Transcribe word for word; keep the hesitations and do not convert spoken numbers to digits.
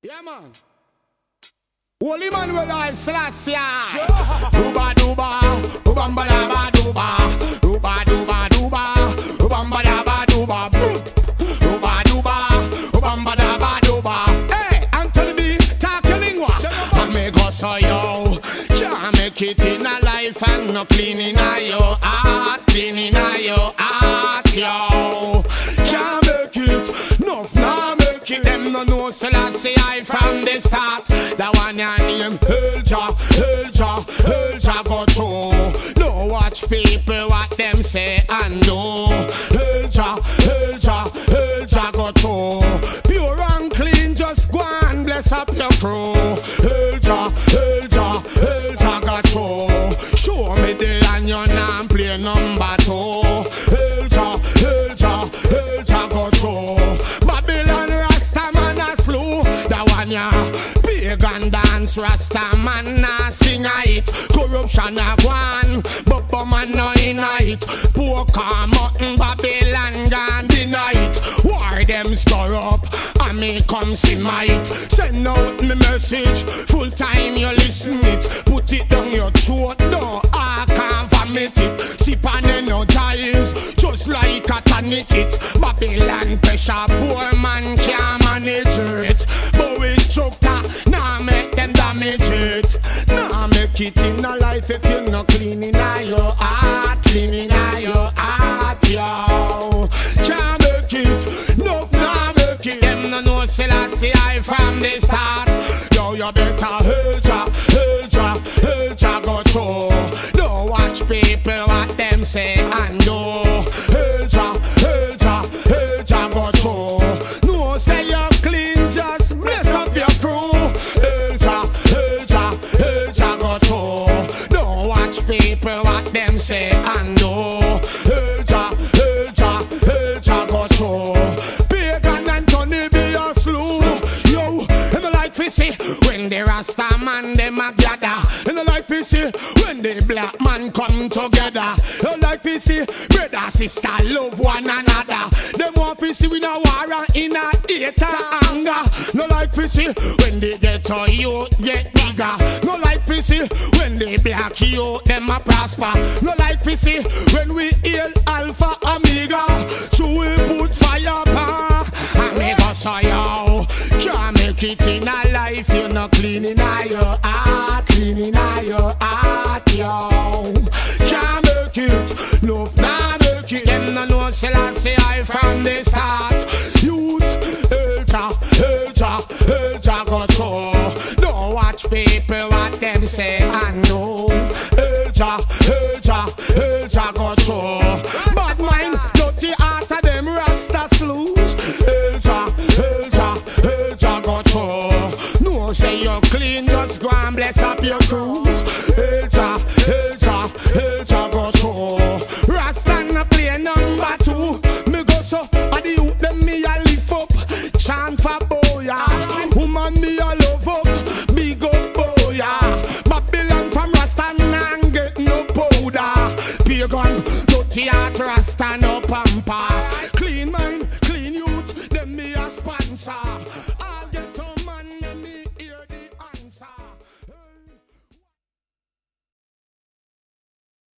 Yeah, man. Holy man with I slash ya. Duba duba, ubamba daba duba, duba duba duba, ubamba daba duba, duba duba, ubamba daba duba. Hey, Anthony B, talk your lingua. I make us so yo, can't make it in a life and no clean in a yo heart, clean in a yo heart, yo. Can't make it, no, nah make it. Them no know Selassie I from the start. That one your name, Elja, Elja, Elja go through. No watch people what them say and do. Elja, Elja, Elja go through. Pure and clean, just go and bless up your crew. Elja, Elja, Elja go through. Show me the and your name play number two. Elja, Elja, Elja go through. Babylon Rasta man a slew. That one ya. Pagan dance, Rasta man nah sing a it. Corruption a gone, Bubba man no in a it. Poker mutton, Babylon gone deny it. War them stir up, and me come see might. Send out me message, full time you listen it. Put it down your throat, no, I can't vomit it. Sip and energize, just like a tonic it. Babylon pressure, poor man can't manage it. But we structure, nah make them damage it. Nah make it in a life if you not clean in your heart, clean in your heart, yo. Can't make it, no, nah make it. Them no know Selassie I from the start. Yo, you better hold ya, hold ya, hold ya go through. Don't watch people what them say and do. Hold ya, hold ya, hold ya go through. No say you're clean, just bless up your crew. People what them say and do. Elja, Elja, Elja go through. Pagan and Tony be a slew. Yo, in the like we see when the Rasta man them a gather. In the like we see when the black man come together. You like we see brother sister love one another. Them want we see we no war and in a hate and anger. No like we see when they get to you get bigger. No like we see when they black you them a prosper. No like we see when we hail Alpha Omega. True we put fire power and make us so yo. Can't make it in a life you no clean in your heart, clean in your heart, yo. Can't make it, no, nah make it. Them no know Selassie I from the start. Youth, Elja, Elja, Elja go through. Don't watch people what them say and do. Elja, Elja, Elja go through. Bad mind, dirty heart of them Rasta slew. Elja, Elja, Elja go through. No say you're clean, just go and bless up your crew. Elja, Elja, Elja go through. Rasta na play number two. Me go so, a the youth them me a lift up. Chant for boya, woman me a love up. Big up boya, Babylon from Rasta and get no powder. Pagan, dirty heart Rasta no